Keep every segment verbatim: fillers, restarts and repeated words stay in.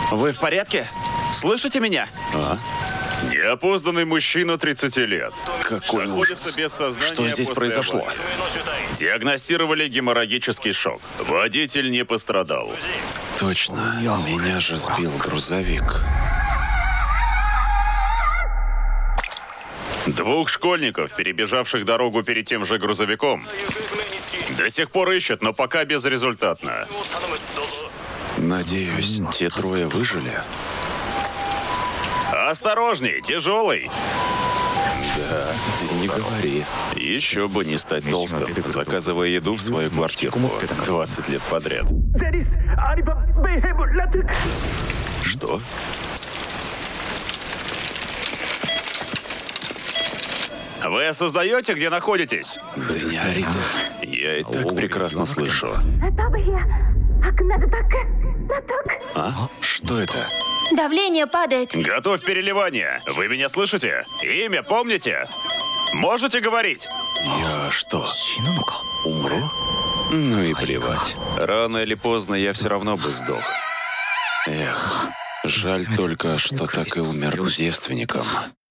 Вы в порядке? Слышите меня? А? Неопознанный мужчина тридцати лет. Какой Находится ужас. без сознания. Что здесь после произошло? аварии. Диагностировали геморрагический шок. Водитель не пострадал. Точно. Меня же сбил грузовик. Двух школьников, перебежавших дорогу перед тем же грузовиком, до сих пор ищут, но пока безрезультатно. Надеюсь, те трое выжили? Осторожней, тяжелый. Да, ты не говори. Еще бы не стать толстым, заказывая еду в свою квартиру двадцать лет подряд. Что? Вы осознаете, где находитесь? Да не ори ты. Я и так прекрасно слышу. А? Что это? Давление падает. Готовь переливание. Вы меня слышите? Имя помните? Можете говорить? Я что, умру? Ну и плевать. Рано или поздно я все равно бы сдох. Эх, жаль только, что так и умер девственником.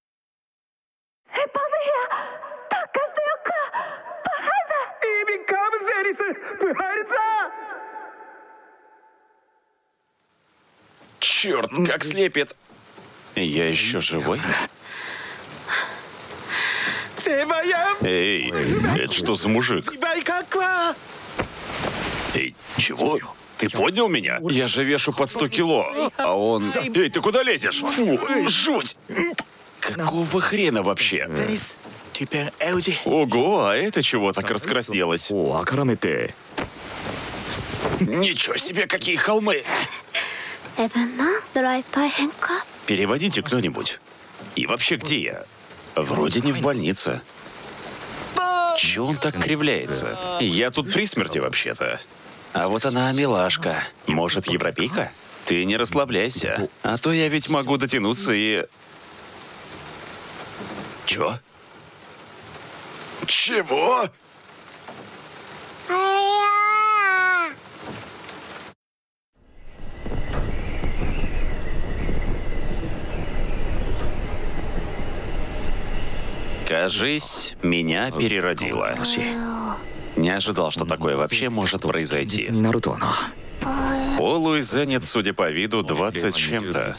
Черт, как слепит. Я еще живой? Эй, это что за мужик? Эй, чего? Ты поднял меня? Я же вешу под сто кило, а он... Эй, ты куда лезешь? Фу, жуть! Какого хрена вообще? Ого, а это чего так раскраснелось? Ничего себе, какие холмы! Переводите кто-нибудь. И вообще, где я? Вроде не в больнице. Чего он так кривляется? Я тут при смерти вообще-то. А вот она, милашка. Может, европейка? Ты не расслабляйся. А то я ведь могу дотянуться и... Чё? Чего? Кажись, меня переродило. Не ожидал, что такое вообще может произойти. Полуй занят, судя по виду, двадцать с чем-то.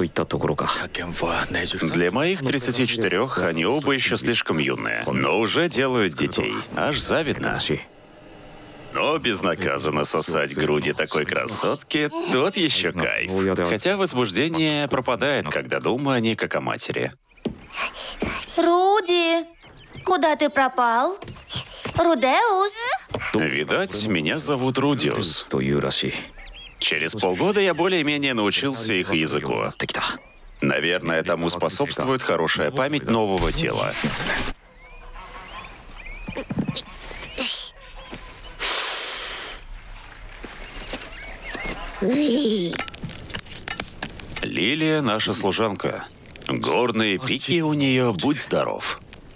Для моих тридцати четырёх они оба еще слишком юные, но уже делают детей. Аж завидно. Но безнаказанно сосать груди такой красотки — тот еще кайф. Хотя возбуждение пропадает, когда думаю о ней как о матери. Руди, куда ты пропал? Рудеус? Видать, меня зовут Рудиус. Через полгода я более-менее научился их языку. Наверное, тому способствует хорошая память нового тела. Лилия наша служанка. Горные пики у нее, будь здоров.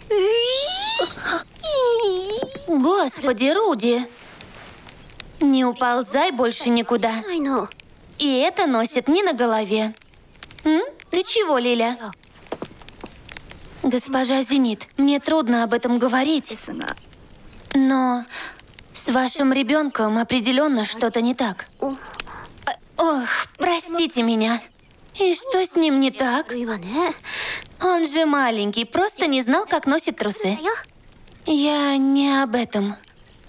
Господи, Руди. Не уползай больше никуда. И это носит не на голове. М? Ты чего, Лиля? Госпожа Зенит, мне трудно об этом говорить. Но с вашим ребенком определенно что-то не так. Ох, простите меня. И что с ним не так? Он же маленький, просто не знал, как носит трусы. Я не об этом.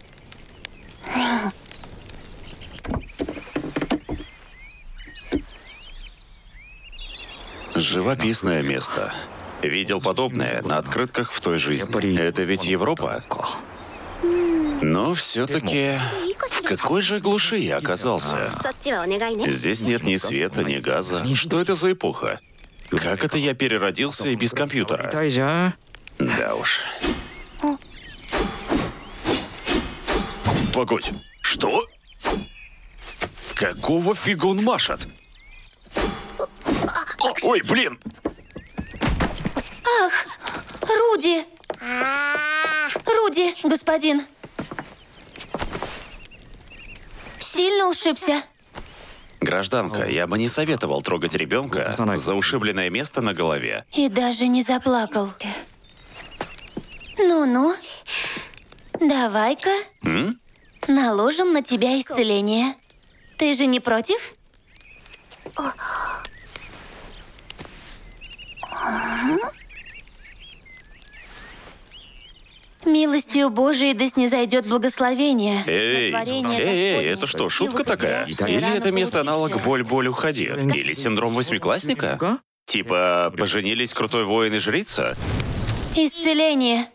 Живописное место. Видел подобное на открытках в той жизни. Это ведь Европа? Но все-таки... В какой же глуши я оказался? Здесь нет ни света, ни газа. Что это за эпоха? Как это я переродился и без компьютера? Да уж. Погодь, что? Какого фига он машет? Ой, блин! Ах, Руди! Руди, господин. Сильно ушибся? Гражданка, я бы не советовал трогать ребенка за ушибленное место на голове. И даже не заплакал. Ну-ну, давай-ка М? наложим на тебя исцеление. Ты же не против? Милостью Божией да снизойдет благословение. Эй, Творение эй, эй, Господне, это что, силу шутка тебя, такая? и Или рано это место аналог получишься. «боль-боль, уходи»? Или синдром восьмиклассника? Типа «поженились крутой воин и жрица»? Исцеление.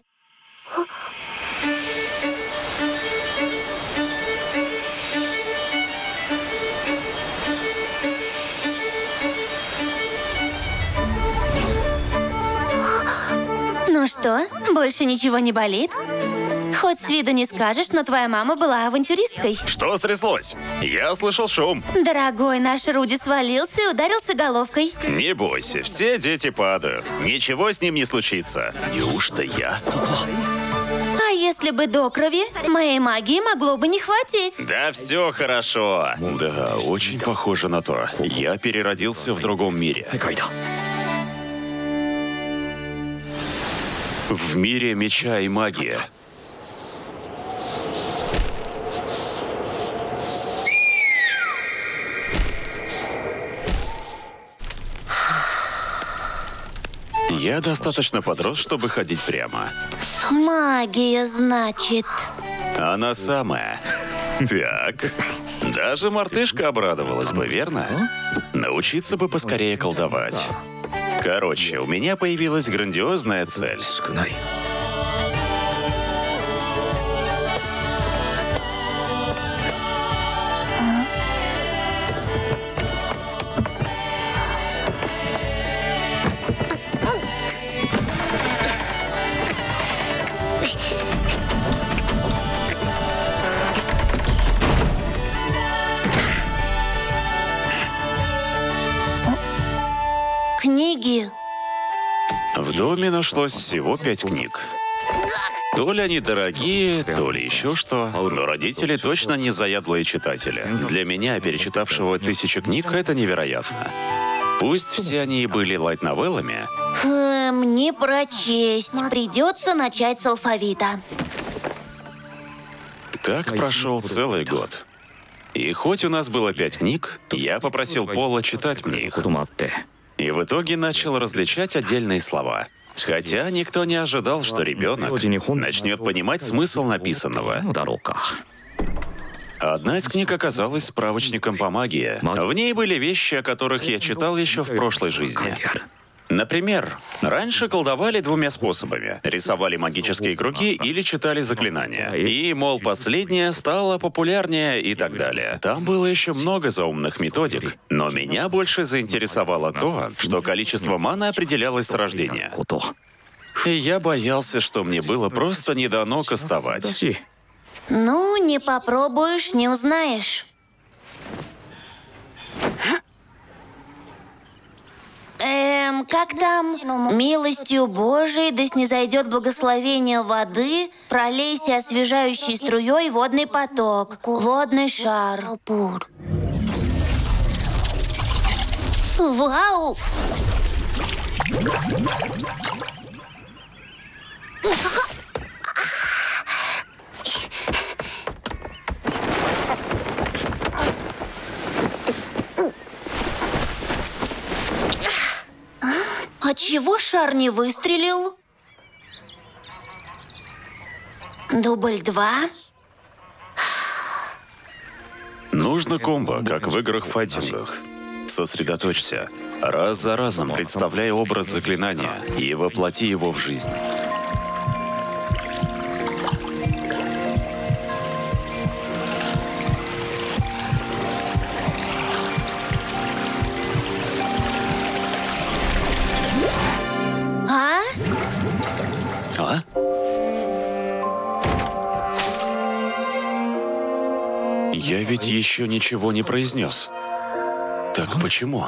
Ну что, больше ничего не болит? Хоть с виду не скажешь, но твоя мама была авантюристкой. Что стряслось? Я слышал шум. Дорогой, наш Руди свалился и ударился головкой. Не бойся, все дети падают. Ничего с ним не случится. Неужто я? А если бы до крови, моей магии могло бы не хватить. Да все хорошо. Да, очень похоже на то. Я переродился в другом мире. В мире меча и магии. Я достаточно подрос, чтобы ходить прямо. Магия, значит. Она самая. Так. Даже мартышка обрадовалась бы, верно? Научиться бы поскорее колдовать. Короче, у меня появилась грандиозная цель. Книги. В доме нашлось всего пять книг. То ли они дорогие, то ли еще что. Но родители точно не заядлые читатели. Для меня, перечитавшего тысячи книг, это невероятно. Пусть все они и были лайт-новеллами, Эм, не прочесть. Придется начать с алфавита. так прошел целый год. И хоть у нас было пять книг, я попросил Пола читать мне их. И в итоге начал различать отдельные слова. Хотя никто не ожидал, что ребенок начнет понимать смысл написанного. Одна из книг оказалась справочником по магии. В ней были вещи, о которых я читал еще в прошлой жизни. Например, раньше колдовали двумя способами. Рисовали магические круги или читали заклинания. И, мол, последнее стало популярнее и так далее. Там было еще много заумных методик, но меня больше заинтересовало то, что количество маны определялось с рождения. И я боялся, что мне было просто не дано кастовать. Ну, не попробуешь, не узнаешь. Эм, как там? Милостью Божией да снизойдет благословение воды, пролейся освежающей струей водный поток, водный шар. Вау! А чего шар не выстрелил? Дубль два. Нужно комбо, как в играх-файтингах. Сосредоточься. Раз за разом представляй образ заклинания и воплоти его в жизнь. А? А? Я ведь еще ничего не произнес. Так почему?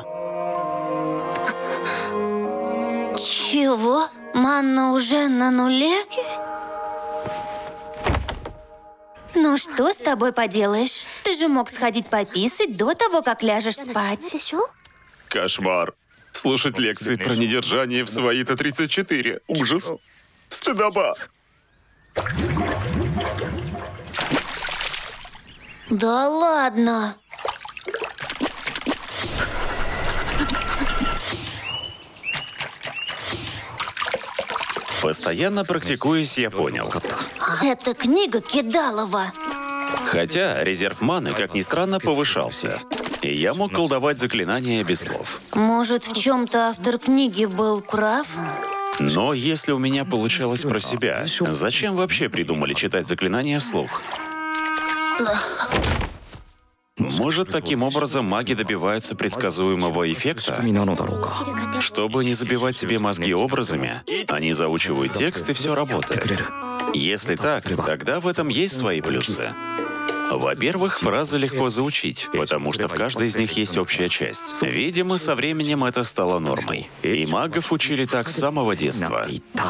Чего? Манна уже на нуле? Ну что с тобой поделаешь? Ты же мог сходить пописать до того, как ляжешь спать. Кошмар. Слушать лекции про недержание в свои Т тридцать четыре. Ужас. Стыдоба. Да ладно. Постоянно практикуясь, я понял. Это книга Кидалова. Хотя резерв маны, как ни странно, повышался. И я мог колдовать заклинания без слов. Может, в чем-то автор книги был прав? Но если у меня получалось про себя, зачем вообще придумали читать заклинания вслух? Может, таким образом маги добиваются предсказуемого эффекта? Чтобы не забивать себе мозги образами, они заучивают текст, и все работает. Если так, тогда в этом есть свои плюсы. Во-первых, фразы легко заучить, потому что в каждой из них есть общая часть. Видимо, со временем это стало нормой. И магов учили так с самого детства.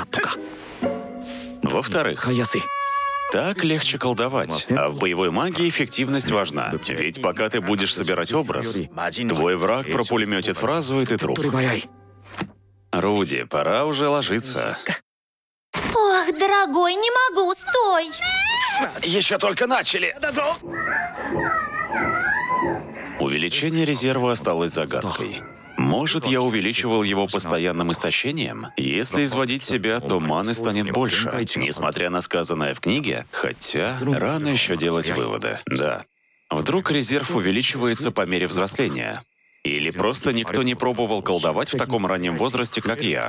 Во-вторых, так легче колдовать, а в боевой магии эффективность важна. Ведь пока ты будешь собирать образ, твой враг пропулеметит фразу, и ты труп. Руди, пора уже ложиться. Ох, дорогой, не могу, стой! Еще только начали! Увеличение резерва осталось загадкой. Может, я увеличивал его постоянным истощением? Если изводить себя, то маны станет больше, несмотря на сказанное в книге, хотя рано еще делать выводы. Да. Вдруг резерв увеличивается по мере взросления? Или просто никто не пробовал колдовать в таком раннем возрасте, как я?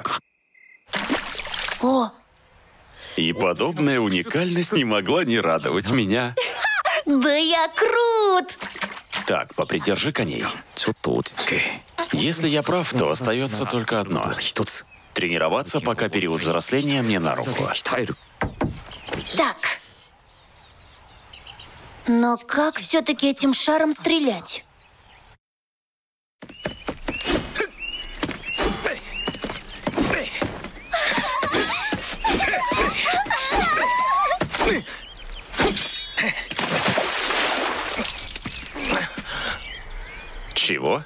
О! И подобная уникальность не могла не радовать меня. Да я крут! Так, попридержи коней. Если я прав, то остается только одно. Тренироваться, пока период взросления мне на руку. Так. Но как все-таки этим шаром стрелять? Чего?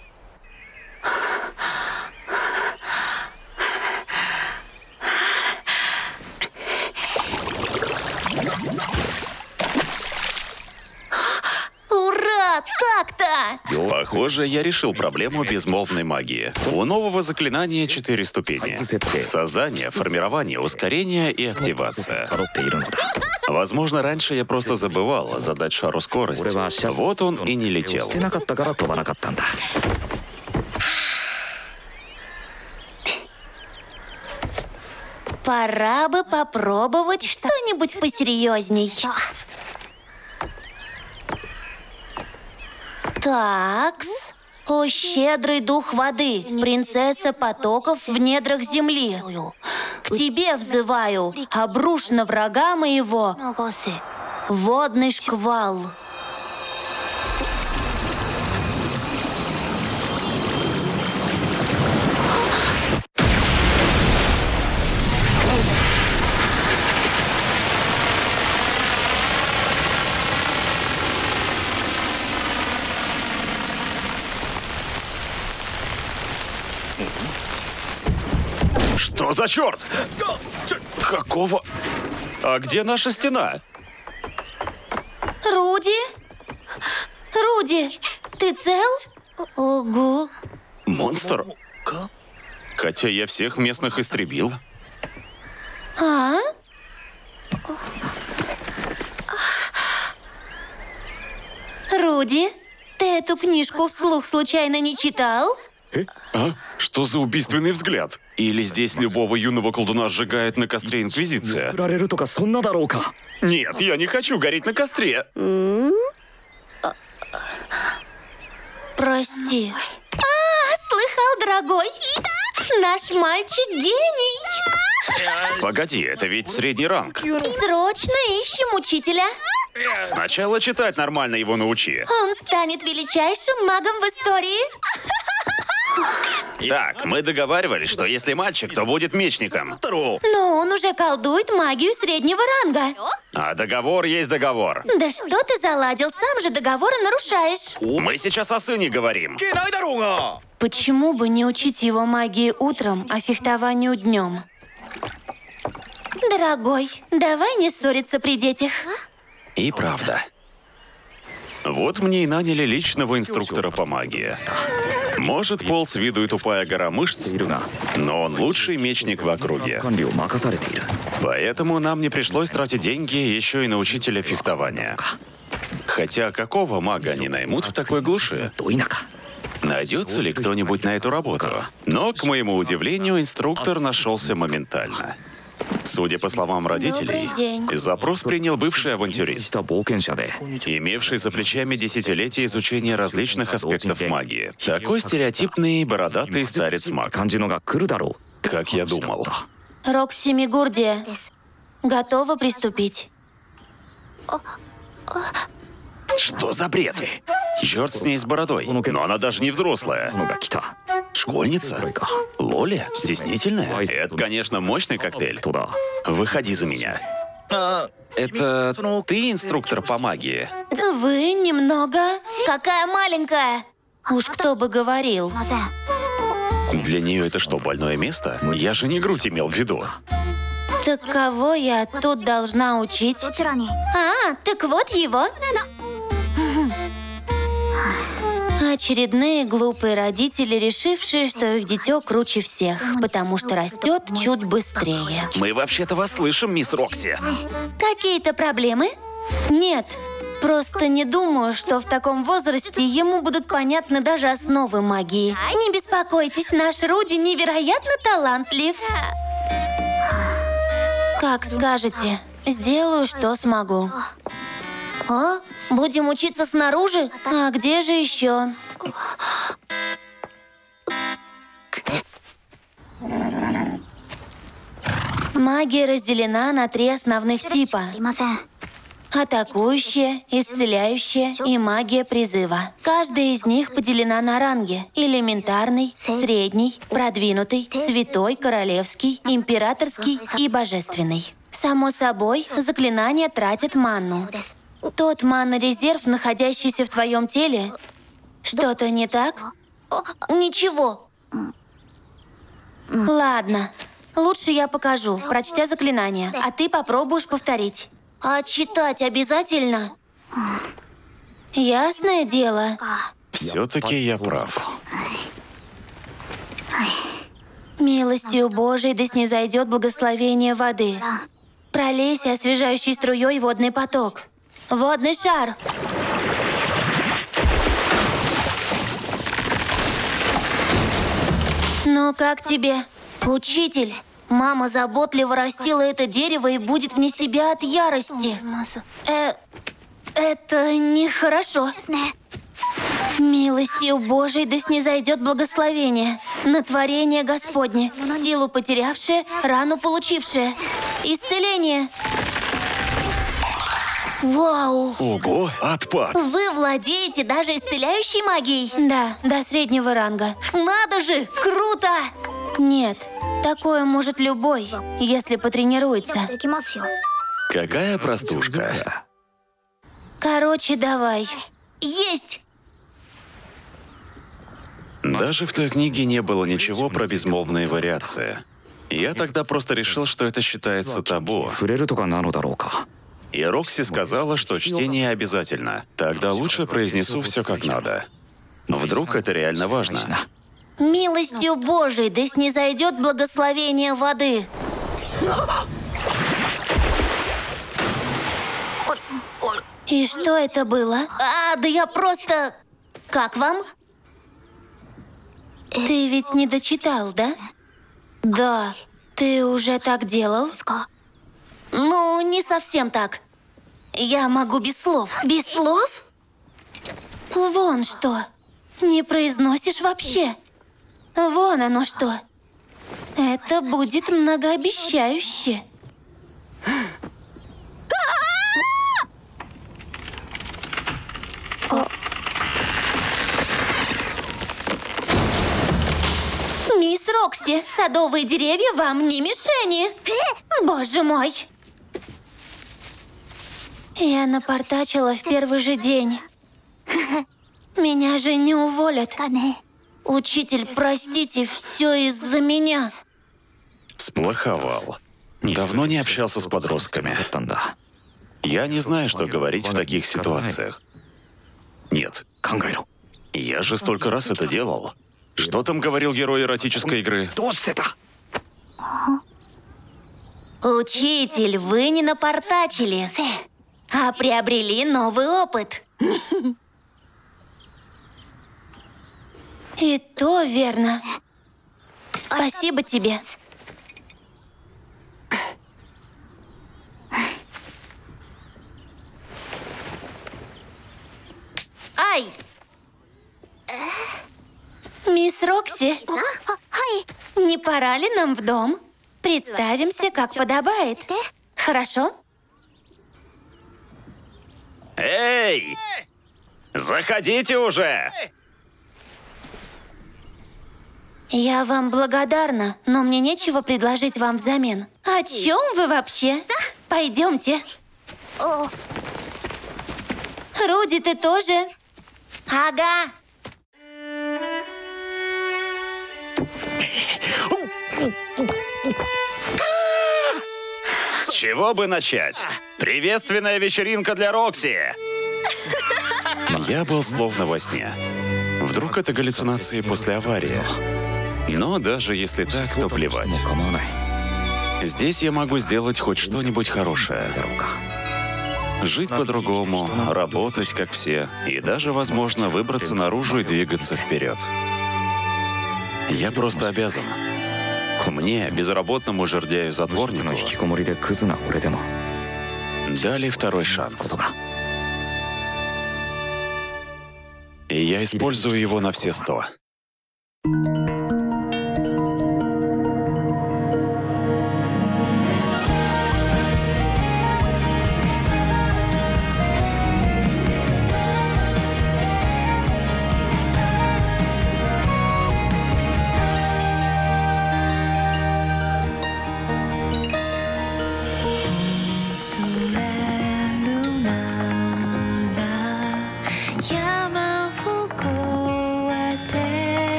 Ура! Так-то! Похоже, я решил проблему безмолвной магии. У нового заклинания четыре ступени. Создание, формирование, ускорение и активация. Возможно, раньше я просто забывал задать шару скорость. Вот он и не летел. Пора бы попробовать что-нибудь посерьезней. Такс. О, щедрый дух воды, принцесса потоков в недрах земли. К тебе взываю, обрушь на врага моего водный шквал. Что за черт? Какого? А где наша стена? Руди? Руди, ты цел? Ого. Монстр? Хотя я всех местных истребил. А? Руди, ты эту книжку вслух случайно не читал? А? Что за убийственный взгляд? Или здесь любого юного колдуна сжигает на костре Инквизиция? Нет, я не хочу гореть на костре. Прости. А, слыхал, дорогой? Наш мальчик гений. Погоди, это ведь средний ранг. Срочно ищем учителя. Сначала читать нормально его научи. Он станет величайшим магом в истории. Так, мы договаривались, что если мальчик, то будет мечником. Но он уже колдует магию среднего ранга. А договор есть договор. Да что ты заладил? Сам же договор нарушаешь. Мы сейчас о сыне говорим. Почему бы не учить его магии утром, а фехтованию днем? Дорогой, давай не ссориться при детях. И правда. Вот мне и наняли личного инструктора по магии. Может, Пол с виду и тупая гора мышц, но он лучший мечник в округе. Поэтому нам не пришлось тратить деньги еще и на учителя фехтования. Хотя какого мага они наймут в такой глуши? Найдется ли кто-нибудь на эту работу? Но, к моему удивлению, инструктор нашелся моментально. Судя по словам родителей, Добрый день. запрос принял бывший авантюрист, имевший за плечами десятилетия изучения различных аспектов магии. Такой стереотипный бородатый старец-маг, как я думал. Рокси Мигурдия, готова приступить? Что за бред? Черт с ней с бородой, но она даже не взрослая. Школьница? Лоли? Стеснительная? Это, конечно, мощный коктейль. Выходи за меня. Это ты инструктор по магии? Вы немного... Какая маленькая! Уж кто бы говорил. Для нее это что, больное место? Я же не грудь имел в виду. Так кого я тут должна учить? А, так вот его. Очередные глупые родители, решившие, что их дитё круче всех, потому что растет чуть быстрее. Мы вообще-то вас слышим, мисс Рокси. Какие-то проблемы? Нет. Просто не думаю, что в таком возрасте ему будут понятны даже основы магии. Не беспокойтесь, наш Руди невероятно талантлив. Как скажете, сделаю, что смогу. А? Будем учиться снаружи? А где же еще? Магия разделена на три основных типа. Атакующая, исцеляющая и магия призыва. Каждая из них поделена на ранги: элементарный, средний, продвинутый, святой, королевский, императорский и божественный. Само собой, заклинания тратят манну. Тот манна-резерв, находящийся в твоем теле... Что-то не так? Ничего. Ладно. Лучше я покажу, прочтя заклинание, а ты попробуешь повторить. А читать обязательно? Ясное дело. Все-таки я прав. Милостью Божией да снизойдет благословение воды. Пролейся освежающей струей водный поток. Водный шар. Ну, как тебе? Учитель, мама заботливо растила это дерево и будет вне себя от ярости. Э, это нехорошо. Милостью Божией да снизойдет благословение на творение Господне, силу потерявшее, рану получившее, исцеление. Вау! Ого, отпад! Вы владеете даже исцеляющей магией? Да, до среднего ранга. Надо же! Круто! Нет, такое может любой, если потренируется. Какая простушка. Короче, давай. Есть! Даже в той книге не было ничего про безмолвные вариации. Я тогда просто решил, что это считается табу. И Рокси сказала, что чтение обязательно. Тогда лучше произнесу все как надо. Вдруг это реально важно. Милостью Божией да снизойдет благословение воды. И что это было? А, да я просто... Как вам? Ты ведь не дочитал, да? Да. Ты уже так делал? Ну, не совсем так. Я могу без слов. Без слов? Вон что. Не произносишь вообще. Вон оно что. Это будет многообещающе. Рокси, садовые деревья вам не мишени. Боже мой. Я напортачила в первый же день. Меня же не уволят. Учитель, простите, все из-за меня. Сплоховал. Давно не общался с подростками. Я не знаю, что говорить в таких ситуациях. Нет. Я же столько раз это делал. Что там говорил герой эротической игры? Учитель, вы не напортачили, а приобрели новый опыт. И то верно. Спасибо тебе. Ай! Мисс Рокси, не пора ли нам в дом? Представимся, как подобает. Хорошо? Эй! Заходите уже! Я вам благодарна, но мне нечего предложить вам взамен. О чем вы вообще? Пойдемте. Руди, ты тоже? Ага. С чего бы начать? Приветственная вечеринка для Рокси! Я был словно во сне. Вдруг это галлюцинации после аварии? Но даже если так, то плевать. Здесь я могу сделать хоть что-нибудь хорошее. Жить по-другому, работать как все, и даже, возможно, выбраться наружу и двигаться вперед. Я просто обязан. Мне, безработному жердяю-затворнику, дали второй шанс. И я использую его на все сто.